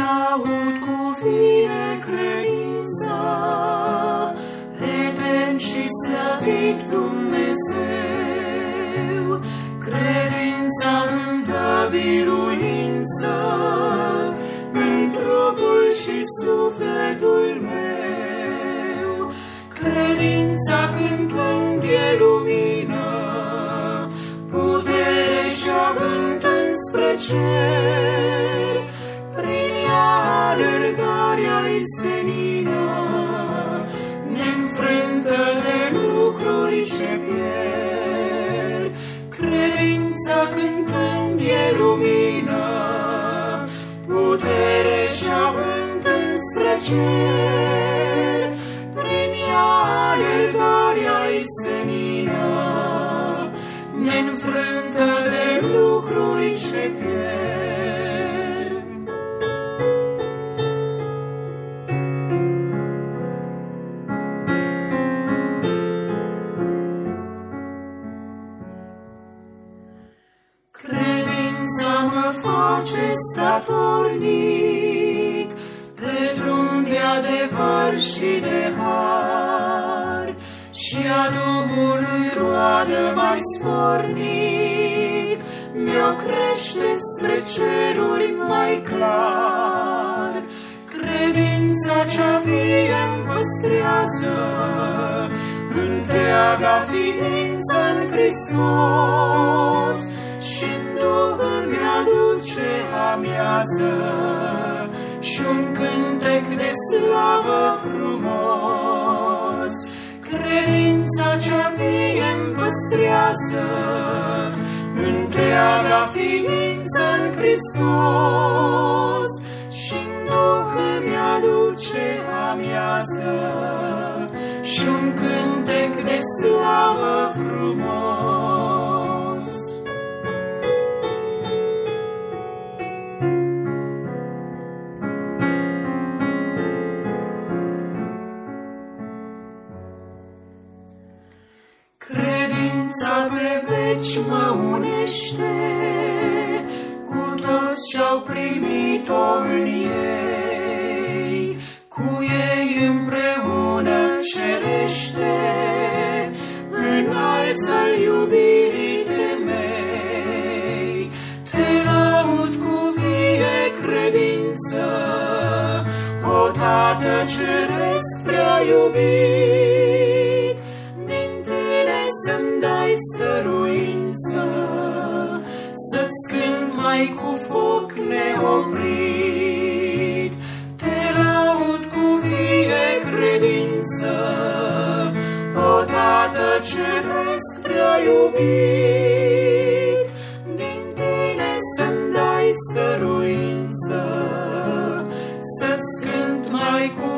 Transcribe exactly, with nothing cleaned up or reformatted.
laud cu vie credința, etern și slăvit Dumnezeu. Credința îmi dă biruință în trupul și sufletul meu. Credința cântând e lumină, putere și avânt înspre cer. Prin ea alergarea-i senină, neînfrântă de lucruri ce pierd. Credința cântând e lumină, putere și avânt înspre cer. Prin ea alergarea-i senină, neînfrântă de lucruri ce pierd. Credința mă face statornic pe drum de adevăr și de har, și a Duhului roadă mai spornic mi-o crește spre ceruri mai clar. Credința cea vie îmi păstrează întreaga ființă în Hristos, și-n Duh îmi aduce amiază și-un cântec de slavă frumos. Credința cea vie îmi păstrează întreaga ființă în Hristos, și-n Duh îmi aduce amiază și-un cântec de slavă frumos. Credința pe veci mă unește cu toți ce-au primit-o în ei, cu ei împreună cerește, înalță-l iubirii temei. Te laud cu vie credință, o Tată ceresc prea iubit, din tine să-mi dai stăruință, să-ți cânt mai cu foc neoprit. Te laud cu vie credință, o Tată ceresc prea iubit, din tine să-mi dai stăruință, să-ți cânt mai cu